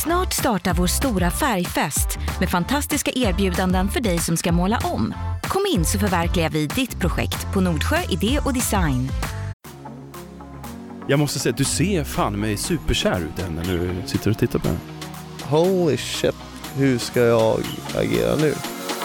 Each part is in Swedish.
Snart startar vår stora färgfest med fantastiska erbjudanden för dig som ska måla om. Kom in så förverkligar vi ditt projekt på Nordsjö Idé och Design. Jag måste säga, du ser fan mig superkär ut när du sitter och tittar på den. Holy shit, hur ska jag agera nu?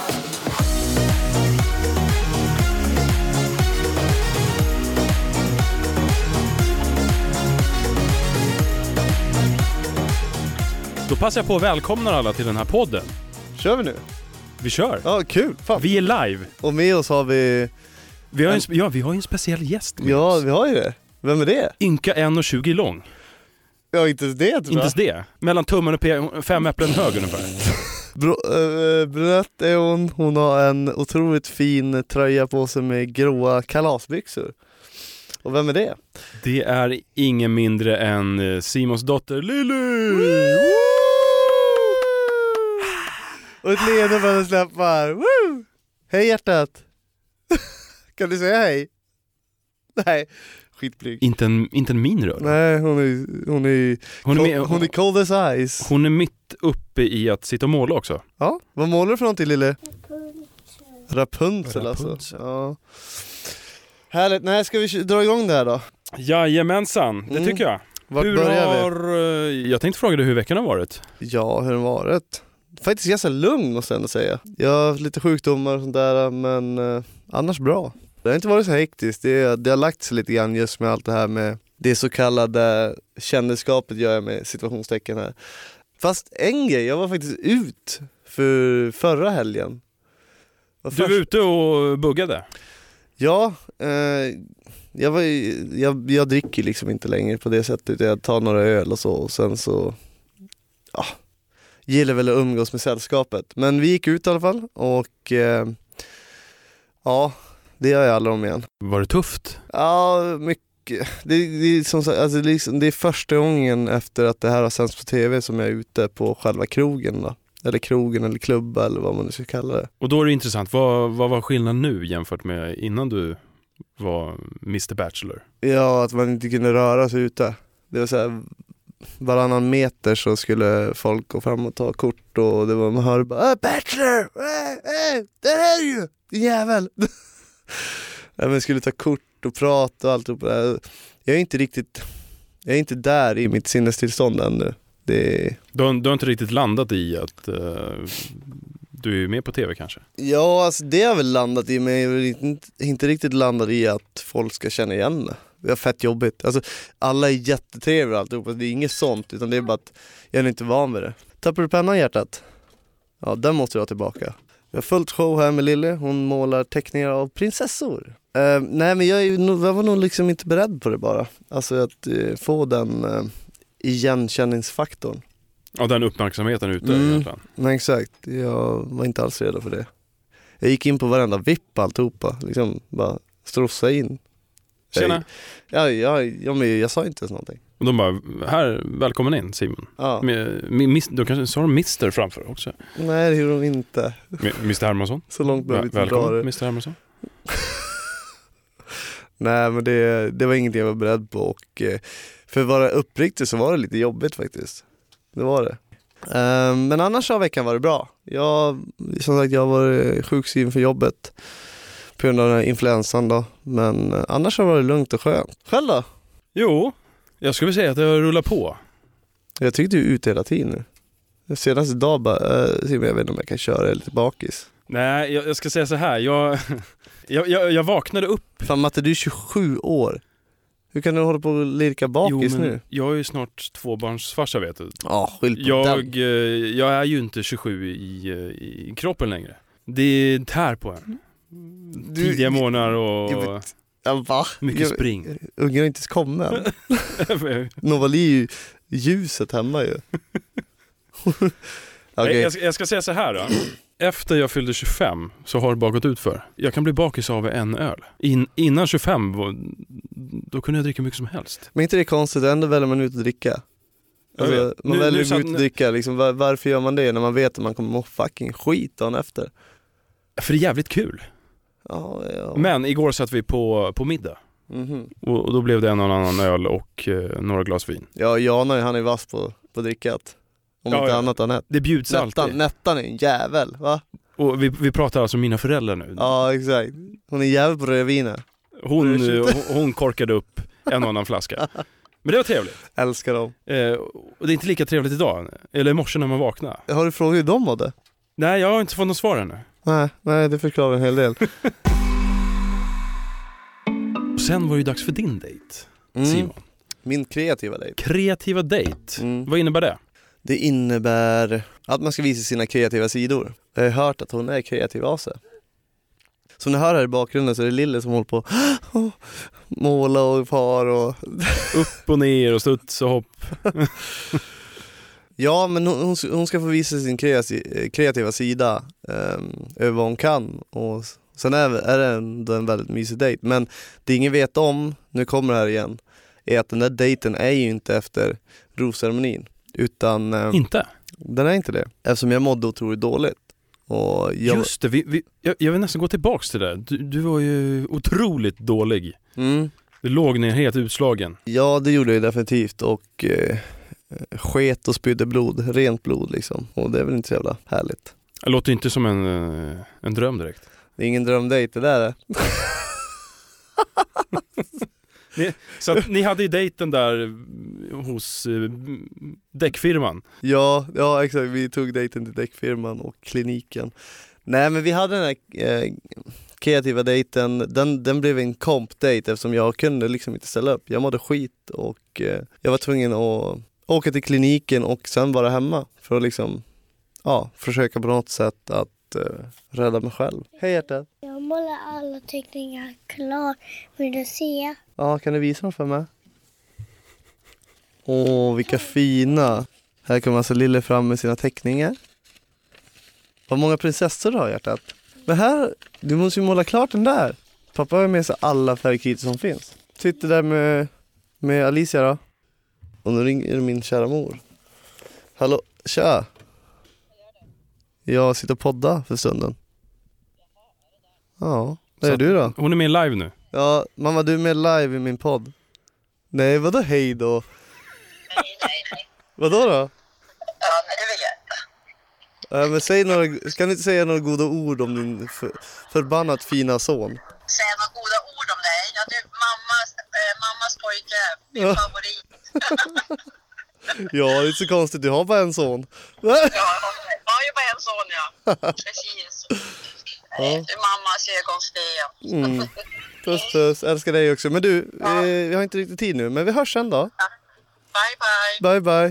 Då passar jag på att välkomna alla till den här podden. Kör vi nu? Vi kör. Ja, kul. Fan. Vi är live. Och med oss har vi... Vi har en speciell gäst med Ja, oss. vi har ju det. Vem är det? Ynka 1,20 lång. Ja, inte ens det tror jag. Inte ens det. Mellan tummen och 5 äpplen hög ungefär. Brunett är hon. Hon har en otroligt fin tröja på sig med gråa kalasbyxor. Och vem är det? Det är ingen mindre än Simons dotter Lily. Och ett leende för att släppa. Woo! Hej hjärtat. Kan du säga hej? Nej, skitblyg. Inte en min rör. Nej, hon är cold as ice. Hon är mitt uppe i att sitta och måla också. Ja, vad målar du för någonting, lille? Rapunzel alltså. Ja. Härligt. Nej, ska vi dra igång det här då? Jajamensan, det tycker jag. Vart börjar vi? Jag tänkte fråga dig hur veckan har varit. Ja, hur har den varit? Faktiskt ganska lugn måste jag ändå säga. Jag har haft lite sjukdomar och sånt där, men annars bra. Det har inte varit så hektiskt. Det har lagt sig lite grann just med allt det här med det så kallade kändisskapet, gör jag med situationstecken här. Fast en grej, jag var faktiskt ut för förra helgen. Du var ute och buggade? Ja, jag dricker liksom inte längre på det sättet. Jag tar några öl och så, och sen så gillar väl att umgås med sällskapet. Men vi gick ut i alla fall och det gör jag aldrig om igen. Var det tufft? Ja, mycket. Det är som sagt, alltså det är första gången efter att det här har sänds på tv som jag är ute på själva krogen då. Eller krogen eller klubba eller vad man nu ska kalla det. Och då är det intressant, vad var skillnaden nu jämfört med innan du var Mr. Bachelor? Ja, att man inte kunde röra sig ute. Det var så här, varannan meter så skulle folk gå fram och ta kort och det var, man hörde bara Bachelor! Det här är ju! Din jävel! Man skulle ta kort och prata och allt. Jag är inte där i mitt sinnestillstånd ännu. Du har inte riktigt landat i att du är med på tv kanske? Ja, alltså det har väl landat i, men jag är inte riktigt landat i att folk ska känna igen det. Det är fett jobbigt. Alltså, alla är jättetrevliga alltihopa. Det är inget sånt, utan det är bara att jag är inte van med det. Tappar du pennan, hjärtat? Ja, den måste jag ha tillbaka. Jag har fullt show här med Lille. Hon målar teckningar av prinsessor. Nej, men jag var nog liksom inte beredd på det bara. Alltså att få den igenkänningsfaktorn. Ja, den uppmärksamheten ute egentligen. Nej, exakt. Jag var inte alls redo för det. Jag gick in på varenda vipp alltihopa. Liksom bara strossa in. Tjena. Men jag sa inte ens någonting. Och de bara, här, välkommen in Simon. Ja. Då kanske sa de Mr. framför också. Nej, det gjorde de inte. Mr. Hermansson. Så långt behöver vi inte dra välkommen, det. Mr. Hermansson. Nej, men det var ingenting jag var beredd på. Och för att vara uppriktig så var det lite jobbigt faktiskt. Det var det. Men annars har veckan varit bra. Jag var sjukskriven för jobbet på grund av den här influensan då. Men annars har det varit lugnt och skönt. Själv då? Jo, jag skulle säga att jag rullar på. Jag tyckte du är ute hela tiden nu. Senaste dag bara, jag vet inte om jag kan köra lite bakis. Nej, jag ska säga så här. Jag vaknade upp. Fan Matte, du är 27 år. Hur kan du hålla på och lirka bakis nu? Jag är ju snart tvåbarnsfarsa, vet du. Ja, skyll på den. Jag är ju inte 27 i kroppen längre. Det tär på en. Tidiga månader och mycket spring. Ungen har inte ens kommit än. Novali är ju ljuset hemma ju. Okay. Jag ska säga så här då. Efter jag fyllde 25 så har det bara gått ut för. Jag kan bli bakis av en öl. Innan 25 då kunde jag dricka mycket som helst. Men inte det är konstigt, ändå väljer man ut att dricka. Alltså, man väljer ut att dricka. Liksom, varför gör man det när man vet att man kommer må fucking skit dagen efter? För det är jävligt kul. Ja. Men igår satt vi på middag. Mm-hmm. Och då blev det en och annan öl och några glas vin. Ja, Jana han är vass på drickat. Om inte annat Anette. Det bjuds alltid. Nettan är en jävel, va? Och vi pratar alltså om mina föräldrar nu. Ja, exakt. Hon är jävel på rödviner. Hon korkade upp en och annan flaska. Men det var trevligt. Älskar dem. Och det är inte lika trevligt idag. Eller i morse när man vaknar. Har du frågat hur de mådde? Nej, jag har inte fått något svar ännu. Nej, det förklarar en hel del. Och sen var det ju dags för din dejt, Simon. Min kreativa dejt. Kreativa dejt. Vad innebär det? Det innebär att man ska visa sina kreativa sidor. Jag har hört att hon är kreativ av sig. Som ni hör här i bakgrunden så är det Lille som håller på att måla och far och... Upp och ner och studs och hopp. Ja, men hon ska få visa sin kreativa sida över vad hon kan. Och sen är det ändå en väldigt mysig dejt. Men det ingen vet om, nu kommer det här igen, är att den där dejten är ju inte efter rosceremonin. Utan... Inte? Den är inte det. Eftersom jag mådde otroligt dåligt. Och just det, jag vill nästan gå tillbaks till det. Du var ju otroligt dålig. Du låg ner helt utslagen. Ja, det gjorde jag definitivt. Och sket och spydde blod, rent blod liksom. Och det är väl inte så jävla härligt. Det låter inte som en dröm direkt. Det är ingen drömdejt, det där är. Så att ni hade ju dejten där hos däckfirman. Ja, exakt. Vi tog dejten till däckfirman och kliniken. Nej, men vi hade den här kreativa dejten. Den blev en komp-dejt eftersom jag kunde liksom inte ställa upp. Jag mådde skit och jag var tvungen att åka till kliniken och sen vara hemma för att liksom, försöka på något sätt att rädda mig själv. Hej hjärtat. Jag målar alla teckningar klar. Vill du se? Ja, kan du visa dem för mig? Åh, vilka fina. Här kommer alltså Lille fram med sina teckningar. Vad många prinsessor du har, hjärtat. Men här, du måste ju måla klart den där. Pappa har med sig alla färgkritor som finns. Sitter där med Alicia då. Och nu ringer min kära mor. Hallå, tja. Jag sitter och podda för stunden. Ja, vad är du då? Hon är med live nu. Ja, mamma, du är med live i min podd. Nej, vadå hej då? Nej. Vadå då? Ja, men det vill jag inte. Men kan du inte säga några goda ord om din förbannat fina son? Säga några goda ord om dig? Ja, du, mammas pojke, min favorit. Ja, det är inte så konstigt, du har bara en son. Ja, jag har ju bara en son, ja. Precis. Ja. Du mammas ögonsten. Puss, älskar dig också. Men du, vi har inte riktigt tid nu, men vi hörs sen då. Bye. Bye.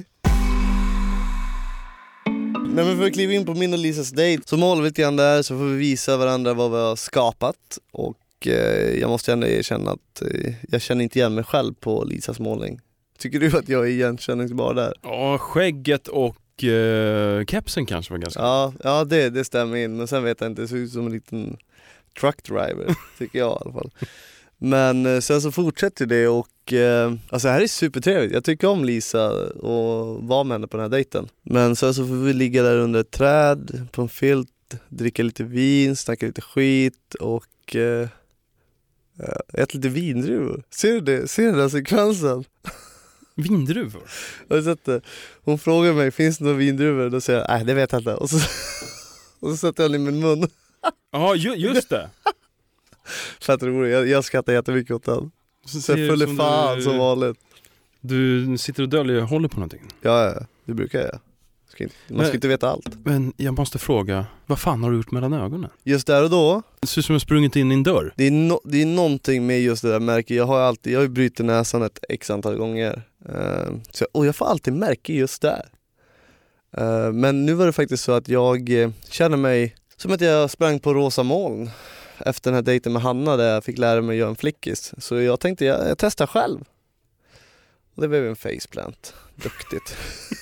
Nej, men för att kliva in på min och Lisas dejt så målar vi lite grann där, så får vi visa varandra vad vi har skapat. Och jag måste ändå erkänna att jag känner inte igen mig själv på Lisas målning. Tycker du att jag är igenkänningsbar där? Ja, skägget och kepsen kanske var ganska... Ja, det stämmer in. Men sen vet jag inte, det ser ut som en liten truckdriver, tycker jag i alla fall. Men sen så fortsätter det och alltså det här är supertrevligt. Jag tycker om Lisa och vara med henne på den här dejten. Men sen så får vi ligga där under ett träd på en filt, dricka lite vin, snacka lite skit och äta lite vindruvor. Ser du den här sekvensen? Vindruvor? Jag har sett det. Hon frågar mig, finns det några vindruvor? Då säger jag, nej det vet jag inte. Och så sätter jag den i min mun. Ja, just det. Fett roligt, jag skrattar jättemycket åt den. Så full i fan som vanligt. Du sitter och döljer och håller på någonting. Ja, det brukar jag. Man ska inte veta allt. Men jag måste fråga, vad fan har du gjort mellan ögonen? Just där och då. Det ser ut som jag sprungit in i en dörr. Det är någonting med just det där märket. Jag har ju brutit näsan ett x antal gånger. Och jag får alltid märke just där. Men nu var det faktiskt så att jag känner mig som att jag sprang på rosa moln efter den här dejten med Hanna där jag fick lära mig att göra en flickis. Så jag tänkte jag testar själv. Och det blev en faceplant. Duktigt.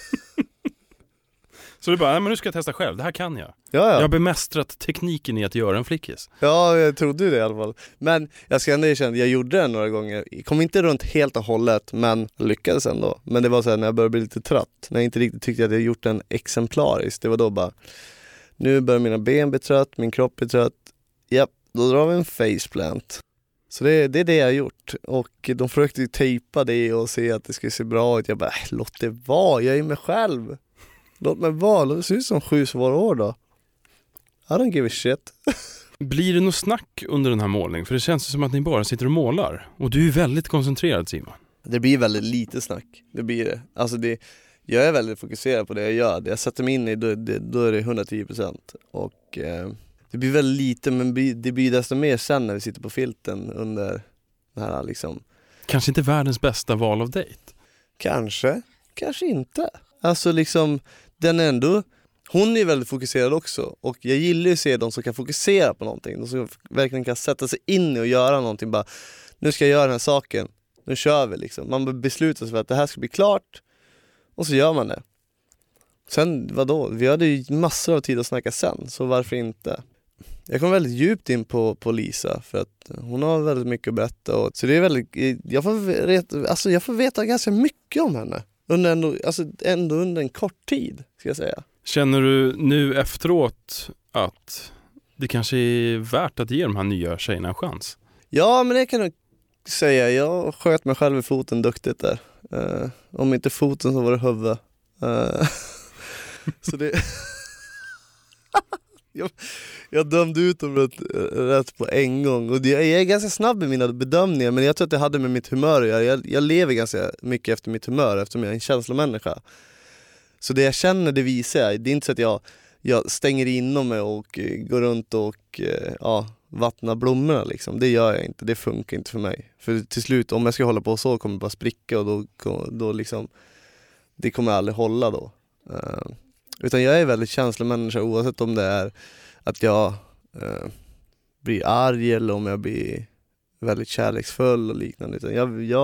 Så du bara, men nu ska jag testa själv, det här kan jag. Ja. Jag har bemästrat tekniken i att göra en flickis. Ja, jag trodde det i alla fall. Men jag ska ändå erkänna, jag gjorde det några gånger. Jag kom inte runt helt och hållet, men lyckades ändå. Men det var så här när jag började bli lite trött. När jag inte riktigt tyckte att jag gjort den exemplariskt. Det var då bara, nu börjar mina ben bli trött, min kropp blir trött. Japp, då drar vi en faceplant. Så det är det jag har gjort. Och de försökte ju tejpa det och se att det skulle se bra ut. Jag bara, låt det vara, jag är mig själv. Låt mig vara, det ser ut som 7 svåra år då. I don't give a shit. Blir det något snack under den här målningen? För det känns som att ni bara sitter och målar. Och du är väldigt koncentrerad, Simon. Det blir väldigt lite snack. Det blir det. Alltså jag är väldigt fokuserad på det jag gör. Det jag sätter mig in i, då är det 110%. Och det blir väldigt lite, men det blir desto mer sen när vi sitter på filten under den här liksom. Kanske inte världens bästa val av dejt. Kanske inte. Alltså liksom, den är ändå, hon är väldigt fokuserad också. Och jag gillar ju att se de som kan fokusera på någonting. De som verkligen kan sätta sig in i och göra någonting. Bara, nu ska jag göra den här saken. Nu kör vi liksom. Man beslutar sig för att det här ska bli klart. Och så gör man det. Sen, vadå? Vi hade ju massor av tid att snacka sen. Så varför inte? Jag kom väldigt djupt in på Lisa. För att hon har väldigt mycket att berätta. Och, så det är väldigt, jag får veta ganska mycket om henne. Ändå under en kort tid, ska jag säga. Känner du nu efteråt att det kanske är värt att ge de här nya tjejerna en chans? Ja, men det kan jag säga. Jag sköt mig själv i foten duktigt där. Om inte foten så var det huvudet. Så det... jag dömde ut dem rätt på en gång. Och jag är ganska snabb i mina bedömningar. Men jag tror att det hade med mitt humör att göra. Jag lever ganska mycket efter mitt humör. Eftersom jag är en känslomänniska. Så det jag känner, det visar jag. Det är inte så att jag stänger inom mig och går runt och vattnar blommorna liksom. Det gör jag inte, det funkar inte för mig. För till slut, om jag ska hålla på så kommer det bara spricka. Och då liksom, det kommer aldrig hålla då. Utan jag är väldigt känslomänniska, oavsett om det är att jag blir arg eller om jag blir väldigt kärleksfull och liknande. Utan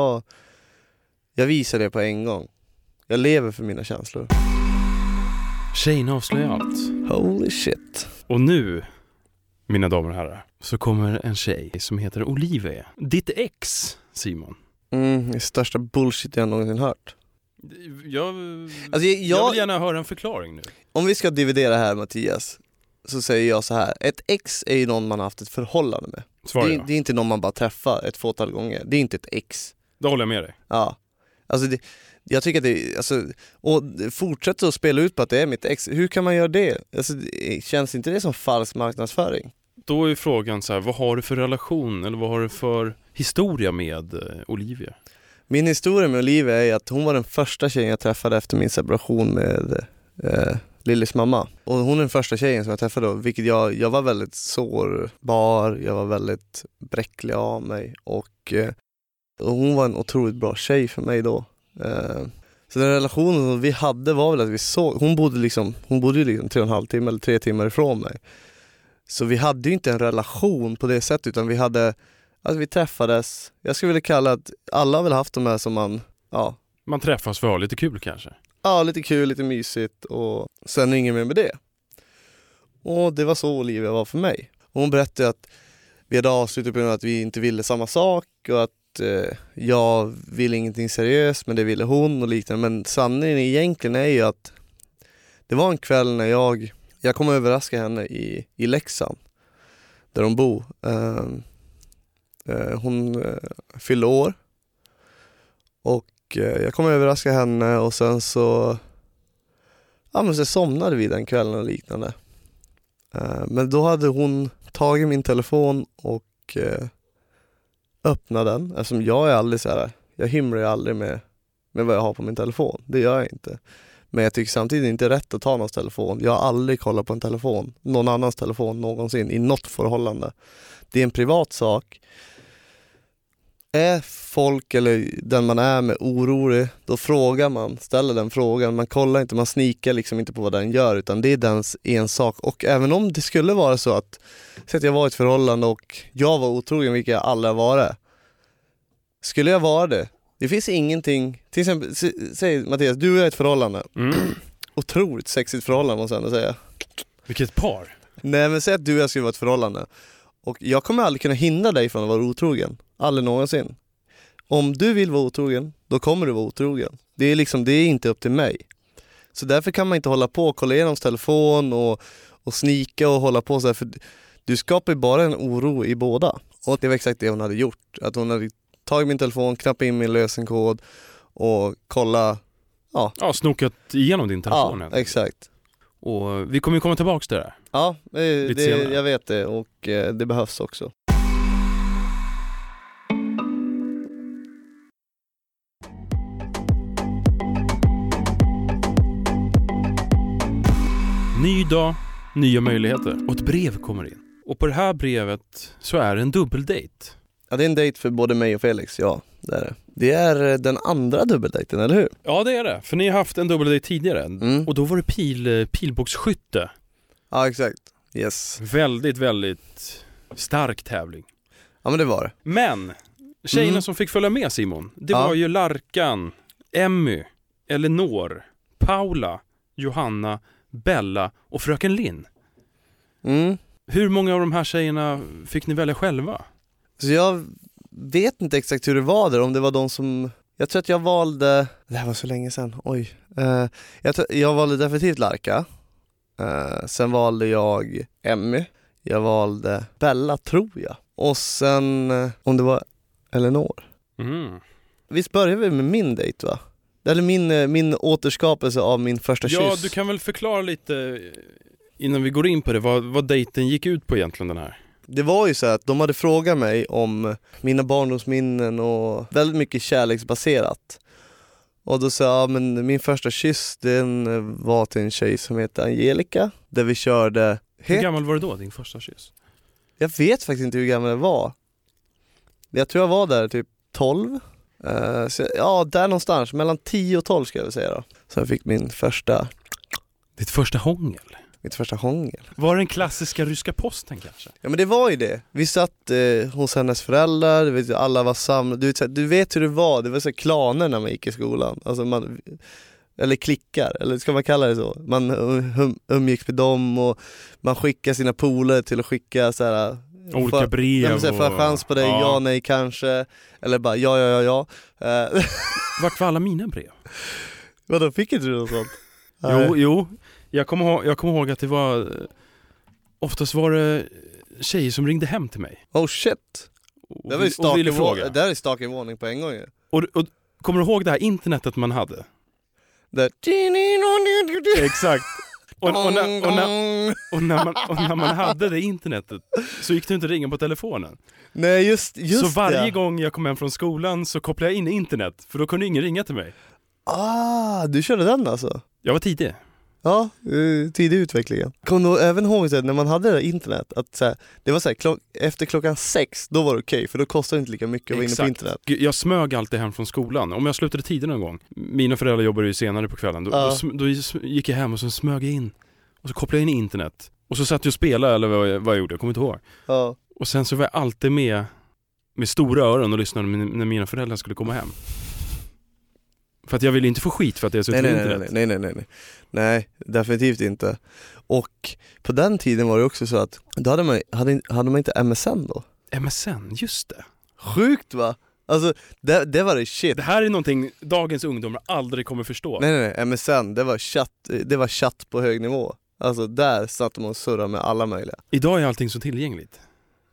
jag visar det på en gång. Jag lever för mina känslor. Tjejerna avslöjar allt. Holy shit. Och nu, mina damer och herrar, så kommer en tjej som heter Olivia. Ditt ex, Simon. Det största bullshit jag någonsin hört. Jag vill gärna höra en förklaring nu. Om vi ska dividera här, Mattias, så säger jag så här. Ett ex är ju någon man har haft ett förhållande med. Det är inte någon man bara träffar ett fåtal gånger. Det är inte ett ex. Då håller jag med dig. Ja. Alltså jag tycker att det, alltså, och fortsätter att spela ut på att det är mitt ex. Hur kan man göra det? Alltså, känns inte det som falsk marknadsföring? Då är frågan så här, vad har du för relation eller vad har du för historia med Olivia? Min historia med Olivia är att hon var den första tjejen jag träffade efter min separation med Lillys mamma. Och hon är den första tjejen som jag träffade då, vilket jag var väldigt sårbar, jag var väldigt bräcklig av mig och hon var en otroligt bra tjej för mig då. Så den relationen vi hade var väl att vi såg, hon bodde ju liksom 3,5 timmar eller 3 timmar ifrån mig. Så vi hade ju inte en relation på det sättet, utan vi träffades. Jag skulle vilja kalla att alla har väl haft de här som man träffas för att ha lite kul kanske. Ja, lite kul, lite mysigt och sen inget mer med det. Och det var så Olivia var för mig. Och hon berättade att vi hade avslutat på att vi inte ville samma sak och att jag ville ingenting seriöst, men det ville hon och liknande. Men sanningen egentligen är ju att det var en kväll när jag kom överraska henne i Leksand där hon bor. Hon fyllde år och jag kom överraska henne och sen så somnade vi den kvällen och liknande. Men då hade hon tagit min telefon och öppnade den. Eftersom jag är aldrig så här, jag hymlar ju aldrig med vad jag har på min telefon. Det gör jag inte. Men jag tycker samtidigt inte rätt att ta någons telefon. Jag har aldrig kollat på en telefon, någon annans telefon någonsin i något förhållande. Det är en privat sak. Är folk eller den man är med orolig, då frågar man, ställer den frågan. Man kollar inte, man snikar liksom inte på vad den gör, utan det är dens en sak. Och även om det skulle vara så att jag var i ett förhållande och jag var otrogen, vilket jag aldrig har varit. Skulle jag vara det? Det finns ingenting, till exempel, säg Mattias, du och jag är ett förhållande. Otroligt sexigt förhållande måste jag ändå säga. Vilket par? Nej, men säg att du och jag skulle vara ett förhållande. Och jag kommer aldrig kunna hindra dig från att vara otrogen. Aldrig någonsin. Om du vill vara otrogen, då kommer du vara otrogen. Det är inte upp till mig. Så därför kan man inte hålla på och kolla igenom telefon och snika och hålla på så här, för du skapar ju bara en oro i båda. Och det var exakt det hon hade gjort. Att hon hade tagit min telefon, knappat in min lösenkod och kolla Ja, snokat igenom din telefon. Ja, exakt. Och vi kommer ju komma tillbaka till det där. Ja, Lite senare. jag vet det och det behövs också. Ny dag, nya möjligheter. Och ett brev kommer in. Och på det här brevet så är det en dubbeldate. Ja, det är en dejt för både mig och Felix, ja. Det är det. Det är den andra dubbeldejten, eller hur? Ja, det är det. För ni har haft en dubbeldate tidigare. Och då var det pilbågsskytte. Ja, exakt. Yes. Väldigt, väldigt stark tävling. Ja, men det var det. Men tjejerna som fick följa med, Simon, det var ju Larkan, Emmy, Elinor, Paula, Johanna, Bella och fröken Linn. Hur många av de här tjejerna fick ni välja själva? Så jag vet inte exakt hur det var där, om det var de som... Jag tror att jag valde... Det här var så länge sedan, oj. Jag valde definitivt Larka. Sen valde jag Emmy. Jag valde Bella, tror jag. Och sen, om det var Elinor. Visst började vi med min dejt, va? Eller min återskapelse av min första kyss. Ja, du kan väl förklara lite innan vi går in på det, vad dejten gick ut på egentligen, den här. Det var ju så att de hade frågat mig om mina barndomsminnen och väldigt mycket kärleksbaserat. Och då sa jag, men min första kyss, den var till en tjej som heter Angelica, där vi körde... Hur gammal var du då, din första kyss? Jag vet faktiskt inte hur gammal det var. Jag tror jag var där typ 12. Så, ja, där någonstans, mellan 10 och 12 ska jag väl säga då. Så jag fick min första... Ditt första hångel? Mitt första hångel. Var det den klassiska ryska posten kanske? Ja, men det var ju det. Vi satt hos hennes föräldrar, du vet, alla var samlade. Du vet hur det var så klaner när man gick i skolan. Alltså eller klickar, eller ska man kalla det så? Man umgicks med dem och man skickade sina polare till att skicka så här... Olika brev. Får jag chans på dig? Ja, nej, kanske. Eller bara ja. Vart var alla mina brev? Vadå, fick inte du något sånt? Jo. Jag kommer ihåg att det var... Oftast var det tjejer som ringde hem till mig. Oh shit. Det var ju stalking varning på en gång. Och kommer du ihåg det här internetet man hade? Exakt. Och när man hade det internetet så gick det inte att ringa på telefonen. Nej, just så varje gång jag kom hem från skolan så kopplade jag in internet, för då kunde ingen ringa till mig. Du körde den alltså? Jag var tidig. Ja, tidig utvecklingen. Kom du även ihåg när man hade det internet att så här, det var så här, efter klockan 6 då var det okej, för då kostade det inte lika mycket att vara inne på internet. Jag smög alltid hem från skolan. Om jag slutade tidigt någon gång, mina föräldrar jobbade ju senare på kvällen, då gick jag hem och så smög jag in och så kopplade jag in internet och så satt jag och spelade, eller vad jag gjorde, jag kommer inte ihåg. Och sen så var jag alltid med stora öron och lyssnade när mina föräldrar skulle komma hem. För att jag ville inte få skit för att jag suttit på internet. Nej, definitivt inte. Och på den tiden var det också så att då hade man inte MSN då. MSN, just det. Sjukt, va? Alltså, det var det shit. Det här är någonting dagens ungdomar aldrig kommer förstå. Nej, MSN, det var chatt på hög nivå. Alltså, där satt man och surrade med alla möjliga. Idag är allting så tillgängligt.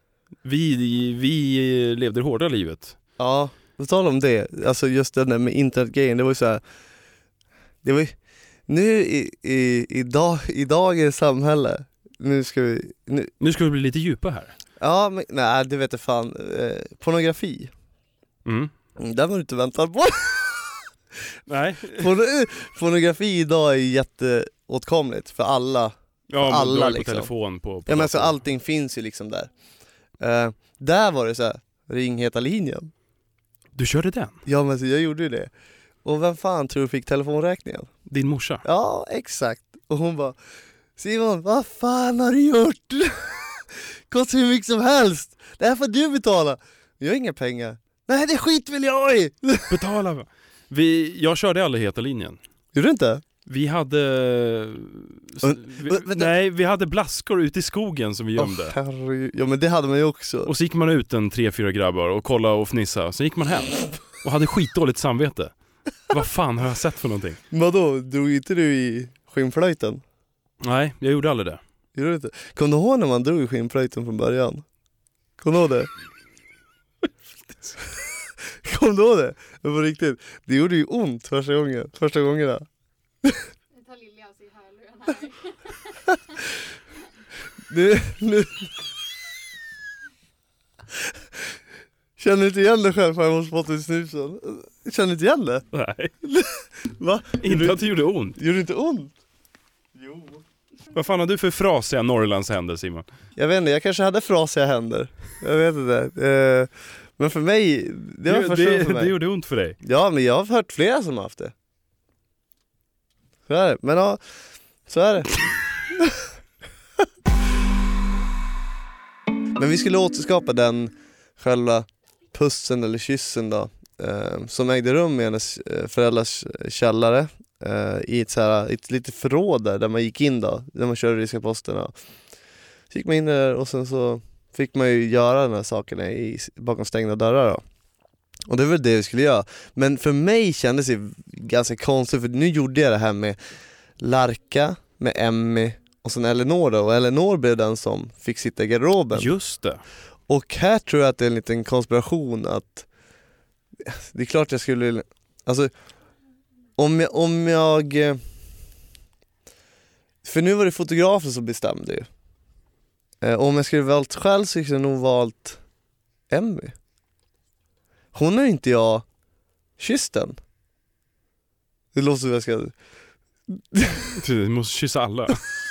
Vi levde det hårda livet. Ja, då talar om det. Alltså just det där med internetgrejen, det var ju så här. Det var ju, nu i dagens samhälle, nu ska vi bli lite djupa här. Ja, men nej, det vet jag fan. Pornografi. Där var du inte väntat på. Nej. Pornografi idag är jätteåtkomligt för alla. Ja, för alla på liksom. telefon på ja, men alltså, allting finns ju liksom där. Där var det så här, ring heta linjen. Du körde den? Ja, men alltså, jag gjorde ju det. Och vem fan tror du fick telefonräkningen? Din morsa? Ja, exakt. Och hon bara, Simon, vad fan har du gjort? Kostar hur mycket som helst. Det här får du betala. Jag har inga pengar. Nej, det skit vill jag i. Betala. Jag körde aldrig heta linjen. Gjorde du inte? Vi hade vi hade blaskor ute i skogen som vi gömde. Ja, men det hade man ju också. Och så gick man ut 3-4 grabbar och kollade och fnissa. Så gick man hem och hade skitdåligt samvete. Vad fan har jag sett för någonting? Vadå, drog inte du i skinnflöjten? Nej, jag gjorde aldrig det. Gjorde du inte? Kom du ihåg när man drog i skinnflöjten från början? Kom du ihåg det? Kom då det var riktigt. Det gjorde ju ont första gångerna. Jag tar Lilja alltså i hörlurarna här. Nu. Känner du inte igen det själv för jag måste fått i snusen? Känner du inte igen det? Nej. Va? Inte att det gjorde ont. Gjorde det inte ont? Jo. Vad fan har du för frasiga Norrlands händer, Simon? Jag vet inte, jag kanske hade frasiga händer. Jag vet inte. Men för mig, det var första för mig. Det gjorde ont för dig? Ja, men jag har hört flera som har haft det. Så är det. Men ja, så är det. Men vi skulle återskapa den själva pussen eller kyssen då, som ägde rum i hennes föräldrars källare, i ett litet förråd där man gick in då, där man körde ryska posterna. Så gick man in där och sen så fick man ju göra de här sakerna bakom stängda dörrar då. Och det var det vi skulle göra. Men för mig kändes det ganska konstigt, för nu gjorde jag det här med Larka, med Emmy och sen Eleanor då. Och Eleanor blev den som fick sitta i garderoben. Just det. Och här tror jag att det är en liten konspiration att det är klart jag skulle, alltså om jag för nu var det fotografen som bestämde ju. Om jag skulle valt själv så skulle jag nog valt Emmy. Hon är inte jag kysst den. Det låter som jag ska. Du måste kyssa alla.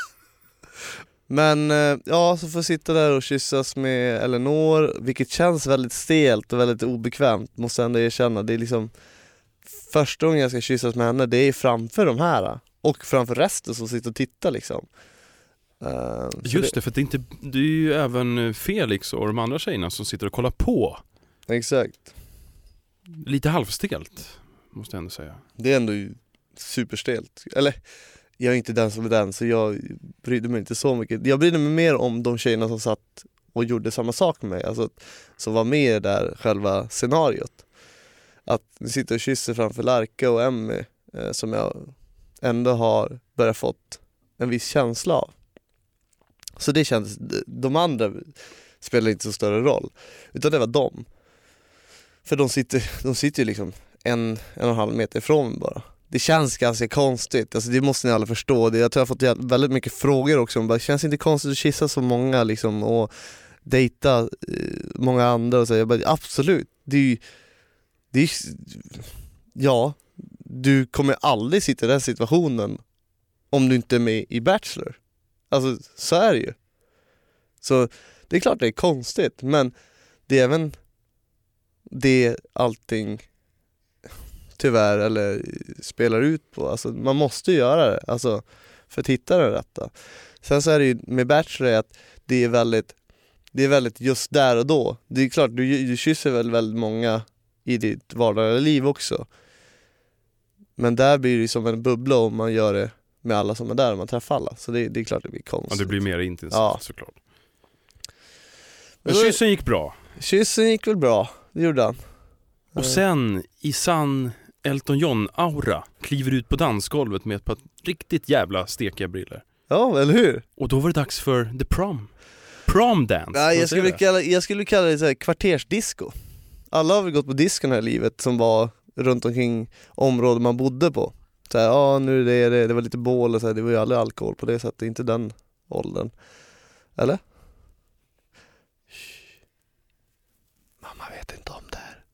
Men ja, så får jag sitta där och kyssas med Eleanor, vilket känns väldigt stelt och väldigt obekvämt, måste jag ändå erkänna. Det är liksom första gången jag ska kyssas med henne, det är framför de här och framför resten som sitter och tittar liksom. Just det, för det är ju även Felix och de andra tjejerna som sitter och kollar på. Exakt. Lite halvstelt, måste jag ändå säga. Det är ändå superstelt. Eller, jag är inte den som är den, så jag brydde mig inte så mycket. Jag brydde mig mer om de tjejerna som satt och gjorde samma sak med mig. Alltså, som var med där själva scenariot. Att vi sitter och kysser framför Larka och Emmy, som jag ändå har börjat fått en viss känsla av. Så det kändes, de andra spelade inte så större roll, utan det var de. För de sitter ju liksom en och en halv meter ifrån mig bara. Det känns ganska konstigt, alltså det måste ni alla förstå. Jag tror jag har fått väldigt mycket frågor också. Det känns inte konstigt att kyssa så många liksom, och dejta många andra och så. Jag bara, absolut. Ja, du kommer aldrig sitta i den situationen om du inte är med i Bachelor. Alltså, så är det ju. Så det är klart det är konstigt, men det är även det allting tyvärr eller spelar ut på. Alltså, man måste göra det, alltså, för att hitta det rätta. Sen så är det ju med Bachelor att det är väldigt just där och då. Det är klart, du kysser väl väldigt många i ditt vardagliga liv också. Men där blir det som en bubbla om man gör det med alla som är där och man träffar alla. Så det är klart det blir konstigt. Ja, det blir mer intensivt, ja, såklart. Men kyssen gick bra. Kyssen gick väl bra, det gjorde han. Och sen i sann Elton John-aura kliver ut på dansgolvet med ett par riktigt jävla stekiga briller. Ja, eller hur? Och då var det dags för the prom dance. Nej, jag skulle kalla det så här kvartersdisco. Alla har väl gått på disken här i livet som var runt omkring områden man bodde på. Så här, ja, nu är det var lite bål och så här, det var ju aldrig alkohol på det sättet, inte den åldern. Eller? Mamma vet inte om det här.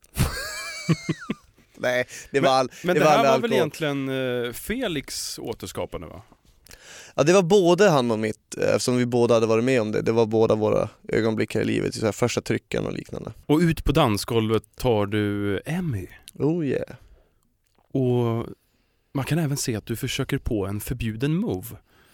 Nej, det var men det här var väl egentligen Felix återskapande, va? Ja, det var både han och mitt, eftersom vi båda hade varit med om det. Det var båda våra ögonblick här i livet, så här första trycken och liknande. Och ut på dansgolvet tar du Emmy. Oh yeah. Och man kan även se att du försöker på en förbjuden move.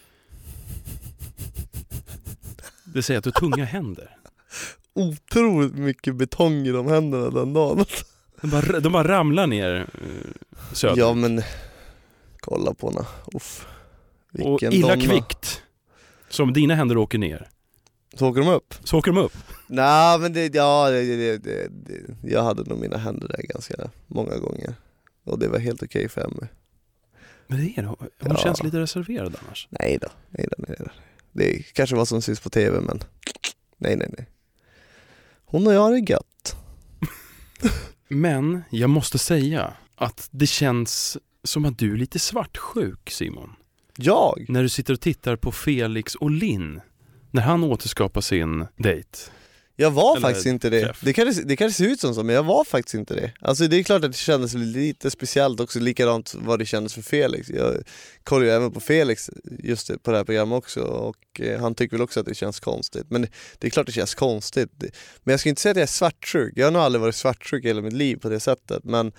Det säger att du har tunga händer. Otroligt mycket betong i de händerna den dagen. De bara ramlar ner söder. Ja, men kolla på henne. Uff. Och illa donna. Kvickt. Som dina händer åker ner. Så åker de upp? Så åker de upp? Nej, men jag hade nog mina händer där ganska många gånger. Och det var helt okej för mig. Men det är det. Hon känns lite reserverad annars. Nej då. Det kanske var som syns på tv, men nej. Hon och jag är gött. Men jag måste säga att det känns som att du är lite svartsjuk, Simon. Jag? När du sitter och tittar på Felix och Linn, när han återskapar sin dejt. Jag var Eller faktiskt inte det. träff. Det kan se ut som så, men jag var faktiskt inte det. Alltså det är klart att det kändes lite speciellt också, likadant vad det kändes för Felix. Jag kollar ju även på Felix just på det här programmet också, och han tycker väl också att det känns konstigt. Men det är klart det känns konstigt. Men jag ska inte säga att jag är svartsjuk. Jag har nog aldrig varit svartsjuk i hela mitt liv på det sättet, men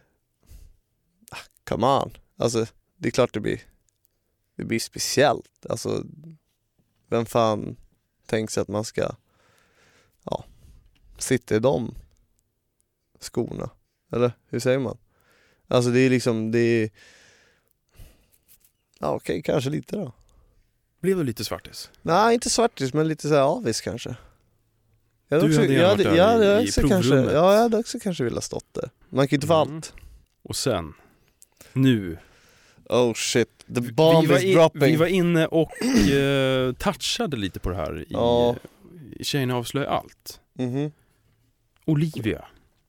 come on. Alltså det är klart det blir speciellt. Alltså vem fan tänker sig att man ska sitta i de skorna? Eller hur säger man? Alltså det är liksom, okej, kanske lite då. Blev du lite svartis? Nej, inte svartis, men lite så här avis kanske. Jag Du hade gärna varit där i provrummet. jag hade också kanske velat stått där. Man kan ju inte få allt. Och sen, nu. Oh shit, the bomb is dropping. Vi var inne och touchade lite på det här i Tjejerna avslöjar allt. Mhm. Olivia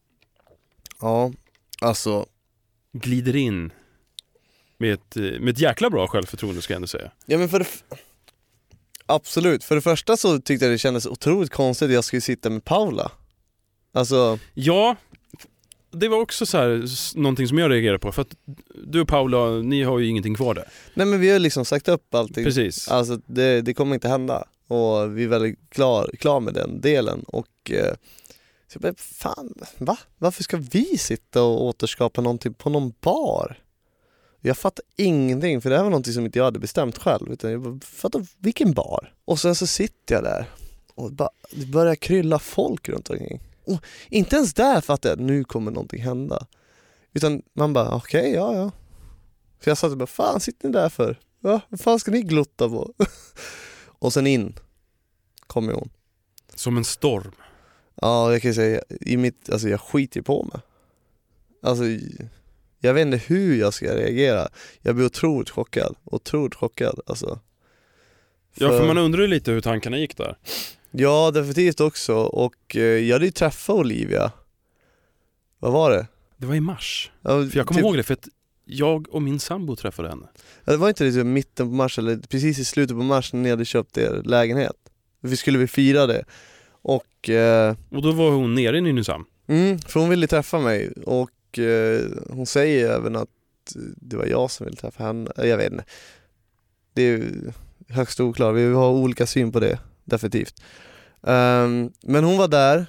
Ja, alltså glider in med ett jäkla bra självförtroende, ska jag ändå säga. ja, men absolut. För det första så tyckte jag det kändes otroligt konstigt att jag skulle sitta med Paula. Alltså Ja, det var också så här någonting som jag reagerade på, för att du och Paula, ni har ju ingenting kvar där. nej, men vi har liksom sagt upp allting. Precis. Alltså det kommer inte hända. Och vi är väldigt klar med den delen. Och så jag bara, fan, va? Varför ska vi sitta och återskapa någonting på någon bar? Jag fattar ingenting, för det här var någonting som inte jag hade bestämt själv. Utan jag bara, fattar vilken bar? Och sen så sitter jag där och det börjar krylla folk runt omkring. Och inte ens där fattar jag att nu kommer någonting hända. Utan man bara, okej, ja. För jag satt och bara, fan sitter ni där för? Ja, vad fan ska ni glotta på? Och sen in kommer hon. Som en storm. Ja, jag kan säga, alltså jag skiter på mig. Alltså, jag vet inte hur jag ska reagera. Jag blir otroligt chockad. Alltså. Ja, för man undrar ju lite hur tankarna gick där. Ja, definitivt också. Och jag hade ju träffat Olivia. Vad var det? Det var i mars. Ja, För jag kommer ihåg det, för att jag och min sambo träffade henne. Det var inte det i mitten på mars, eller precis i slutet på mars när ni hade köpt er lägenhet. Vi skulle väl fira det. Och då var hon nere i Nynäshamn. för hon ville träffa mig. Och hon säger även att det var jag som ville träffa henne. Jag vet inte. Det är högst oklart. Vi har olika syn på det, definitivt. Men hon var där.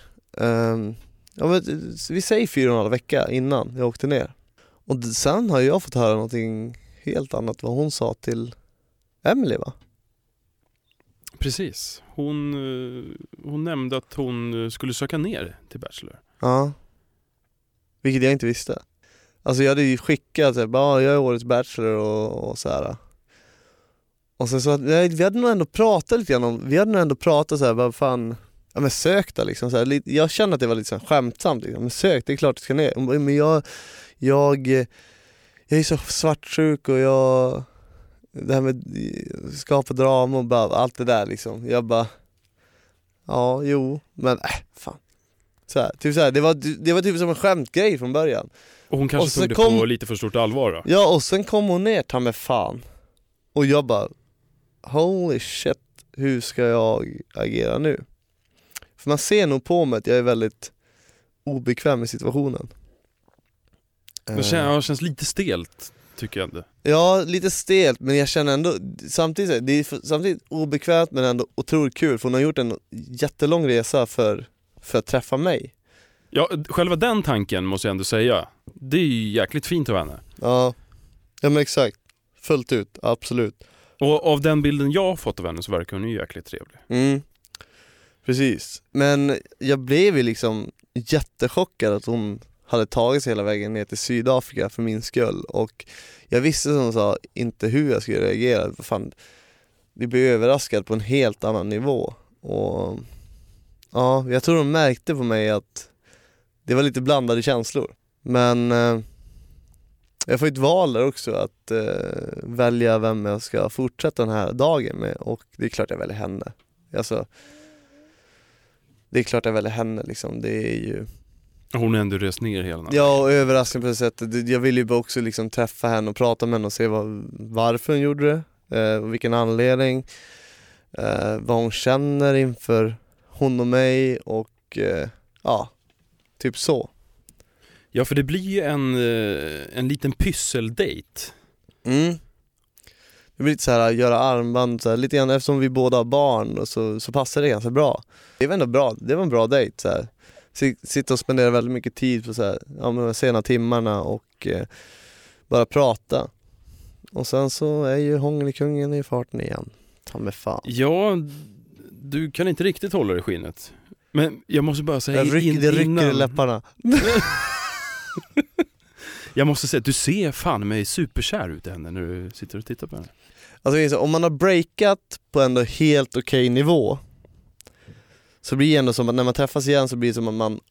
Vi säger 4,5 vecka innan jag åkte ner. Och sen har jag fått höra någonting helt annat, vad hon sa till Emily, va? Precis. Hon nämnde att hon skulle söka ner till Bachelor. Ja. Vilket jag inte visste. Alltså jag hade ju skickat jag är årets Bachelor och så här. Och sen så vi hade nog ändå pratat lite grann om, så här, vad fan, ja men sök då liksom så här, jag kände att det var lite så här skämtsamt liksom. Men sök, det är klart du ska ner. Men jag är så svartsjuk, och det här med skapa drama och bara allt det där liksom. Jag bara men fan. Så här, typ så här, det var typ som en skämtgrej från början. Och hon kanske tog det på lite för stort allvar då. Ja, och sen kom hon ner, ta med fan. Och jag bara, holy shit, hur ska jag agera nu? För man ser nog på mig att jag är väldigt obekväm i situationen. Det känns lite stelt, tycker jag ändå. Ja, lite stelt, men jag känner ändå samtidigt, det är samtidigt obekvämt men ändå otroligt kul, för hon har gjort en jättelång resa för att träffa mig. Ja, själva den tanken måste jag ändå säga. Det är ju jäkligt fint av henne. Ja men exakt. Fullt ut, absolut. Och av den bilden jag har fått av henne så verkar hon ju jäkligt trevlig. Precis. Men jag blev ju liksom jättechockad att hon hade tagit sig hela vägen ner till Sydafrika för min skull. Och jag visste, som hon sa, inte hur jag skulle reagera. Fan, vi blev överraskad på en helt annan nivå. Och ja, jag tror de märkte på mig att det var lite blandade känslor. Men jag får ett val där också, att välja vem jag ska fortsätta den här dagen med. Och det är klart jag väljer henne. Alltså, det är klart jag väljer henne liksom. Det är ju Hon har ändå rest ner hela natten. Ja, och överraskande på det sättet. Jag vill ju bara också liksom träffa henne och prata med henne och se varför hon gjorde det. Vilken anledning. Vad hon känner inför hon och mig och ja, typ så. Ja, för det blir ju en liten pysseldate. Det blir lite så här, göra armband så här, lite grann eftersom vi båda har barn och så passar det ganska bra. Det var ändå bra, det var en bra dejt så här. Sitta och spendera väldigt mycket tid på så här, de sena timmarna och bara prata. Och sen så är ju hångelkungen i farten igen. Ta med fan. Ja, du kan inte riktigt hålla det i skinnet. Men jag måste bara säga det rycker i läpparna. Jag måste säga att du ser fan mig superkär ut i henne när du sitter och tittar på henne. Alltså om man har breakat på ändå helt okej nivå, så blir det ändå som att när man träffas igen så blir det som att man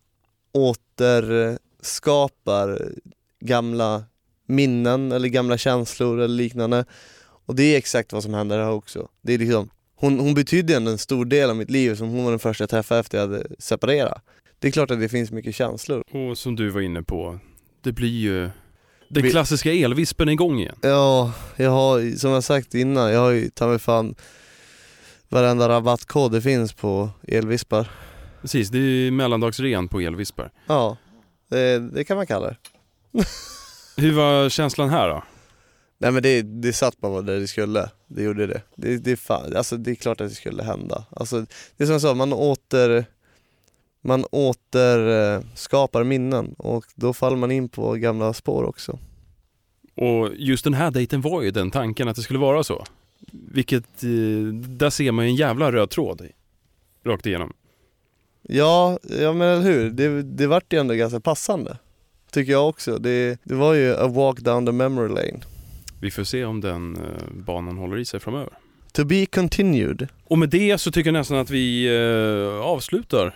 återskapar gamla minnen eller gamla känslor eller liknande. Och det är exakt vad som händer här också. Det är liksom, hon betydde ändå en stor del av mitt liv, som hon var den första jag träffade efter jag hade separerat. Det är klart att det finns mycket känslor. Och som du var inne på, det blir ju den klassiska elvispen igång igen. Ja, jag har, som jag sagt innan, jag har ju tagit mig fan varenda rabattkod det finns på elvispar. Precis, det är mellandagsren på elvispar. Ja, det kan man kalla det. Hur var känslan här då? Nej, men det satt bara där det skulle. Det gjorde det. Det är fan, alltså det är klart att det skulle hända. Alltså det är som jag sa, man återskapar minnen och då faller man in på gamla spår också. Och just den här dejten var ju den tanken att det skulle vara så. Vilket, där ser man ju en jävla röd tråd rakt igenom. Ja men eller hur? Det vart ju ändå ganska passande, tycker jag också. Det var ju a walk down the memory lane. Vi får se om den banan håller i sig framöver. To be continued. Och med det så tycker jag nästan att vi avslutar.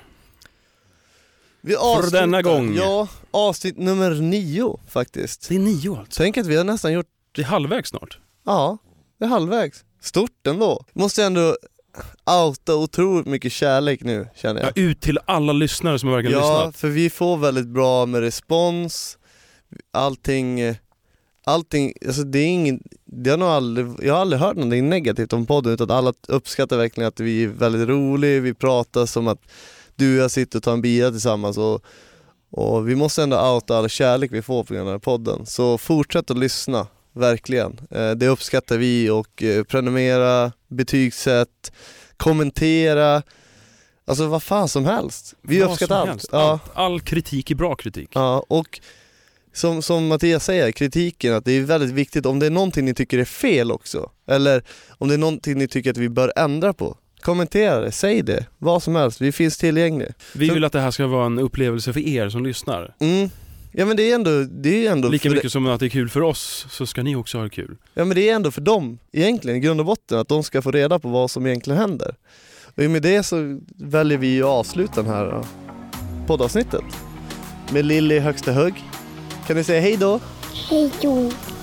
För denna gång. Ja, avsnitt nummer 9 faktiskt. Det är 9 alltså. Tänk att vi har nästan gjort... Det är halvvägs snart. Ja, det är halvvägs. Stort ändå. Måste ändå outa otroligt mycket kärlek nu, känner jag. Ja, ut till alla lyssnare som har verkligen lyssnat. Ja, för vi får väldigt bra med respons. Allting, alltså det är ingen... jag har aldrig hört någonting negativt om podden, utan alla uppskattar verkligen att vi är väldigt roliga. Vi pratar som att du och jag sitter och tar en bira tillsammans, och vi måste ändå outa all kärlek vi får på den här podden. Så fortsätt att lyssna, verkligen. Det uppskattar vi, och prenumerera, betygsätt, kommentera, alltså vad fan som helst. Vi uppskattar allt. Ja. All kritik är bra kritik. Ja, och som Mattias säger, kritiken, att det är väldigt viktigt om det är någonting ni tycker är fel också, eller om det är någonting ni tycker att vi bör ändra på. Kommentera det, säg det, vad som helst, vi finns tillgängliga. Vi vill att det här ska vara en upplevelse för er som lyssnar. Ja, men det är ändå lika mycket som att det är kul för oss, så ska ni också ha det kul. Ja, men det är ändå för dem egentligen, i grund och botten, att de ska få reda på vad som egentligen händer. Och med det så väljer vi att avsluta den här poddavsnittet med Lilly högsta högg. Kan ni säga hej då? Hej då.